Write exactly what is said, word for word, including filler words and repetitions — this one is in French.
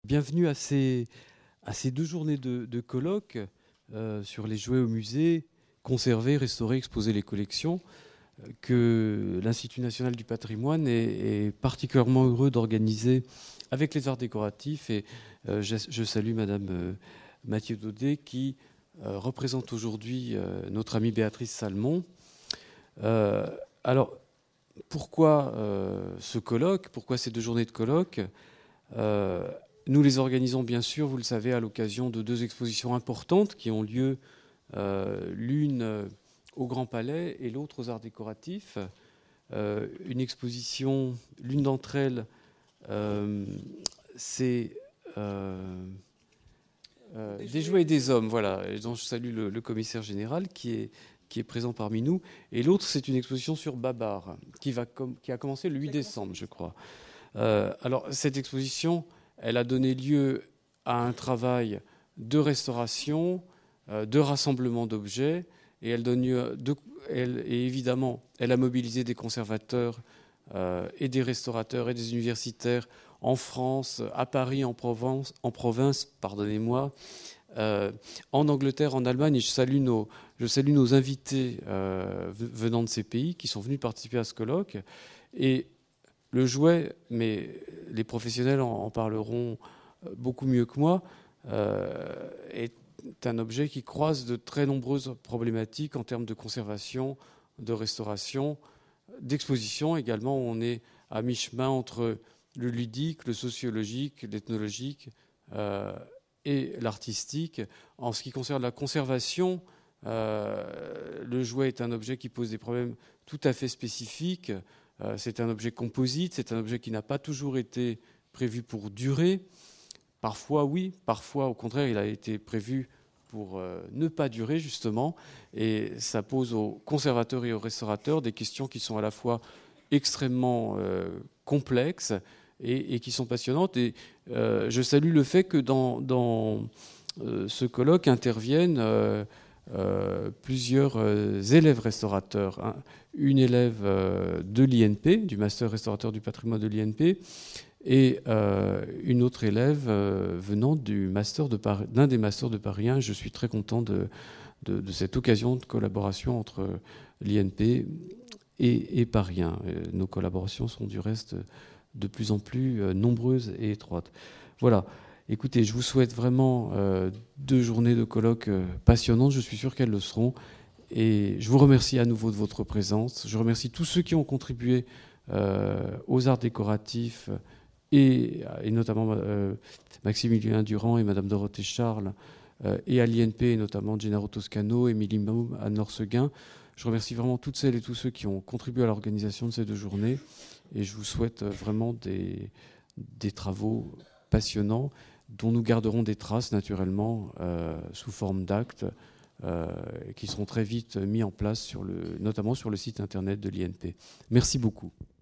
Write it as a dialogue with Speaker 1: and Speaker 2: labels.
Speaker 1: bienvenue à ces, à ces deux journées de, de colloques euh, sur les jouets au musée, conserver, restaurer, exposer les collections, euh, que l'Institut national du patrimoine est, est particulièrement heureux d'organiser avec les arts décoratifs. Et euh, je, je salue Madame euh, Mathieu Daudet qui euh, représente aujourd'hui euh, notre amie Béatrice Salmon. Euh, alors, pourquoi euh, ce colloque? Pourquoi ces deux journées de colloque? euh, Nous les organisons bien sûr, vous le savez, à l'occasion de deux expositions importantes qui ont lieu, euh, l'une euh, au Grand Palais et l'autre aux Arts décoratifs. Euh, une exposition, l'une d'entre elles, euh, c'est euh, euh, des, des jouets et des hommes, voilà, et dont je salue le, le commissaire général qui est, qui est présent parmi nous. Et l'autre, c'est une exposition sur Babar, qui, va com- qui a commencé le huit décembre, je crois. Euh, alors, cette exposition, elle a donné lieu à un travail de restauration, euh, de rassemblement d'objets, et elle donne lieu de, elle, et évidemment, elle a mobilisé des conservateurs euh, et des restaurateurs et des universitaires en France, à Paris, en Provence, en province, pardonnez-moi, euh, en Angleterre, en Allemagne. Et je salue nos, je salue nos invités euh, venant de ces pays qui sont venus participer à ce colloque. Et le jouet, mais les professionnels en, en parleront beaucoup mieux que moi, euh, est un objet qui croise de très nombreuses problématiques en termes de conservation, de restauration, d'exposition également. Où on est à mi-chemin entre le ludique, le sociologique, l'ethnologique euh, et l'artistique. En ce qui concerne la conservation, euh, le jouet est un objet qui pose des problèmes tout à fait spécifiques. Euh, c'est un objet composite, c'est un objet qui n'a pas toujours été prévu pour durer. Parfois, oui, parfois, au contraire, il a été prévu pour euh, ne pas durer, justement. Et ça pose aux conservateurs et aux restaurateurs des questions qui sont à la fois extrêmement euh, complexes et, et qui sont passionnantes. Et euh, je salue le fait que dans, dans euh, ce colloque interviennent euh, euh, plusieurs euh, élèves restaurateurs. Hein. Une élève euh, de l'I N P, du Master Restaurateur du patrimoine de l'I N P, et euh, une autre élève euh, venant du master de Paris, d'un des masters de Paris un. Je suis très content de, de, de cette occasion de collaboration entre l'I N P et, et Paris un. Nos collaborations sont du reste de plus en plus nombreuses et étroites. Voilà. Écoutez, je vous souhaite vraiment euh, deux journées de colloques euh, passionnantes. Je suis sûr qu'elles le seront. Et je vous remercie à nouveau de votre présence. Je remercie tous ceux qui ont contribué euh, aux arts décoratifs et, et notamment euh, Maximilien Durand et Madame Dorothée Charles euh, et à l'I N P, et notamment Gennaro Toscano, Émilie Maum, Anne-Laure Seguin. Je remercie vraiment toutes celles et tous ceux qui ont contribué à l'organisation de ces deux journées et je vous souhaite vraiment des, des travaux passionnants dont nous garderons des traces naturellement euh, sous forme d'actes euh, qui seront très vite mis en place, sur le, notamment sur le site internet de l'I N P. Merci beaucoup.